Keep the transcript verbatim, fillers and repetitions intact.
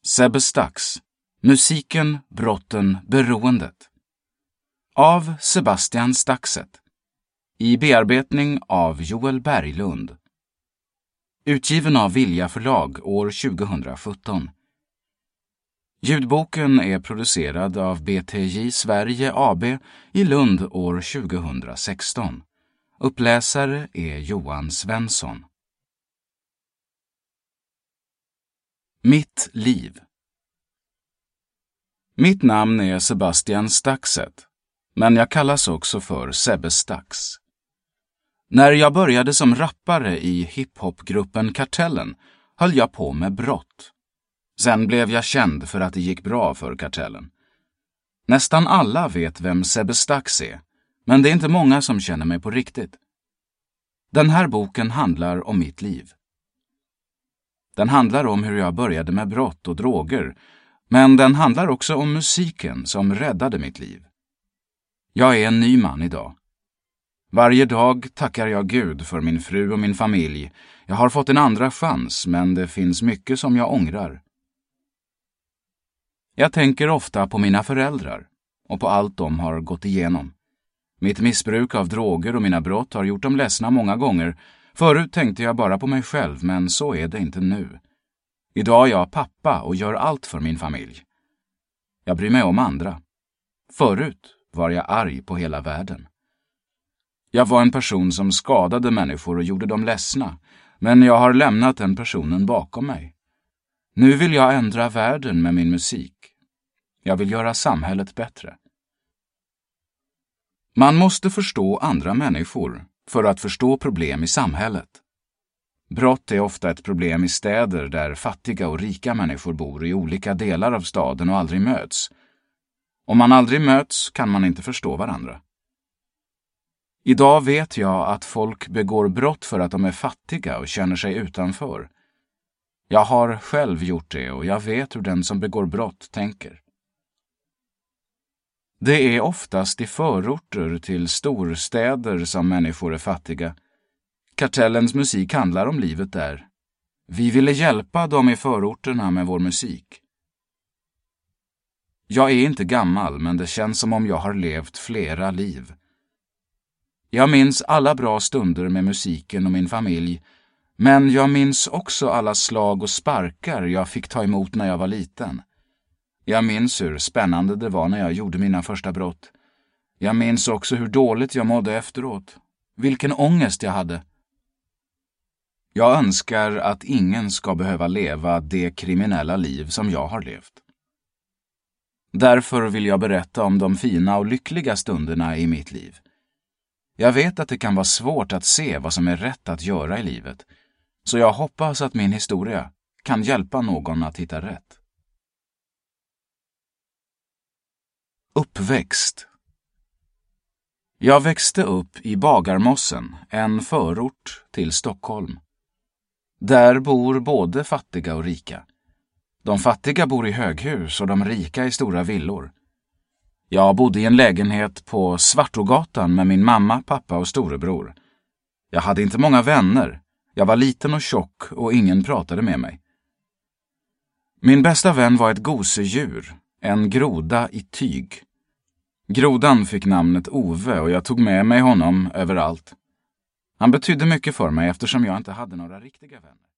Sebbe Stax. Musiken, brotten, beroendet. Av Sebastian Staxet. I bearbetning av Joel Berglund. Utgiven av Vilja förlag år tjugohundrasjutton. Ljudboken är producerad av B T J Sverige A B i Lund år tjugohundrasexton. Uppläsare är Johan Svensson. Mitt liv. Mitt namn är Sebastian Staxet, men jag kallas också för Sebbe Stax. När jag började som rappare i hiphopgruppen Kartellen höll jag på med brott. Sen blev jag känd för att det gick bra för Kartellen. Nästan alla vet vem Sebbe Stax är, men det är inte många som känner mig på riktigt. Den här boken handlar om mitt liv. Den handlar om hur jag började med brott och droger, men den handlar också om musiken som räddade mitt liv. Jag är en ny man idag. Varje dag tackar jag Gud för min fru och min familj. Jag har fått en andra chans, men det finns mycket som jag ångrar. Jag tänker ofta på mina föräldrar och på allt de har gått igenom. Mitt missbruk av droger och mina brott har gjort dem ledsna många gånger. Förut tänkte jag bara på mig själv, men så är det inte nu. Idag är jag pappa och gör allt för min familj. Jag bryr mig om andra. Förut var jag arg på hela världen. Jag var en person som skadade människor och gjorde dem ledsna, men jag har lämnat den personen bakom mig. Nu vill jag ändra världen med min musik. Jag vill göra samhället bättre. Man måste förstå andra människor för att förstå problem i samhället. Brott är ofta ett problem i städer där fattiga och rika människor bor i olika delar av staden och aldrig möts. Om man aldrig möts kan man inte förstå varandra. Idag vet jag att folk begår brott för att de är fattiga och känner sig utanför. Jag har själv gjort det och jag vet hur den som begår brott tänker. Det är oftast i förorter till storstäder som människor är fattiga. Kartellens musik handlar om livet där. Vi ville hjälpa dem i förorterna med vår musik. Jag är inte gammal, men det känns som om jag har levt flera liv. Jag minns alla bra stunder med musiken och min familj, men jag minns också alla slag och sparkar jag fick ta emot när jag var liten. Jag minns hur spännande det var när jag gjorde mina första brott. Jag minns också hur dåligt jag mådde efteråt. Vilken ångest jag hade. Jag önskar att ingen ska behöva leva det kriminella liv som jag har levt. Därför vill jag berätta om de fina och lyckliga stunderna i mitt liv. Jag vet att det kan vara svårt att se vad som är rätt att göra i livet, så jag hoppas att min historia kan hjälpa någon att hitta rätt. Uppväxt. Jag växte upp i Bagarmossen, en förort till Stockholm. Där bor både fattiga och rika. De fattiga bor i höghus och de rika i stora villor. Jag bodde i en lägenhet på Svartågatan med min mamma, pappa och storebror. Jag hade inte många vänner. Jag var liten och tjock och ingen pratade med mig. Min bästa vän var ett gosedjur, en groda i tyg. Grodan fick namnet Ove och jag tog med mig honom överallt. Han betydde mycket för mig eftersom jag inte hade några riktiga vänner.